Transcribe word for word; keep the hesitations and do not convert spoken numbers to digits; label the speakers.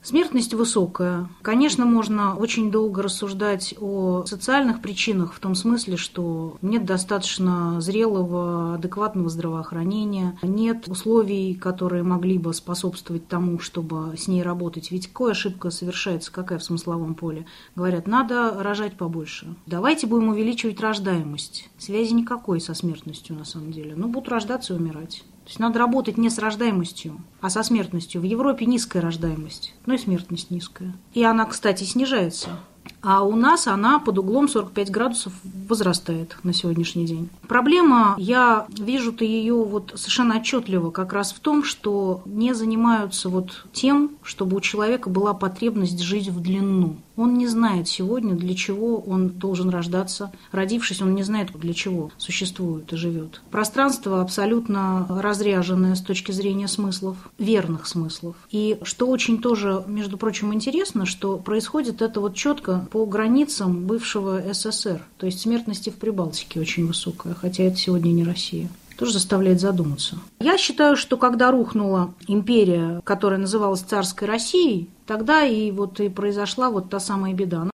Speaker 1: Смертность высокая. Конечно, можно очень долго рассуждать о социальных причинах в том смысле, что нет достаточно зрелого, адекватного здравоохранения, нет условий, которые могли бы способствовать тому, чтобы с ней работать. Ведь какая ошибка совершается, какая в смысловом поле? Говорят, надо рожать побольше. Давайте будем увеличивать рождаемость. Связи никакой со смертностью на самом деле. Ну, будут рождаться и умирать. То есть надо работать не с рождаемостью, а со смертностью. В Европе низкая рождаемость, но и смертность низкая. И она, кстати, снижается. А у нас она под углом сорок пять градусов возрастает на сегодняшний день. Проблема, я вижу-то ее вот совершенно отчетливо как раз в том, что не занимаются вот тем, чтобы у человека была потребность жить в длину. Он не знает сегодня, для чего он должен рождаться. Родившись, он не знает, для чего существует и живет. Пространство абсолютно разряженное с точки зрения смыслов, верных смыслов. И что очень тоже, между прочим, интересно, что происходит это вот четко по границам бывшего СССР. То есть смертность в Прибалтике очень высокая, хотя это сегодня не Россия. Тоже заставляет задуматься. Я считаю, что когда рухнула империя, которая называлась царской Россией, тогда и вот и произошла вот та самая беда.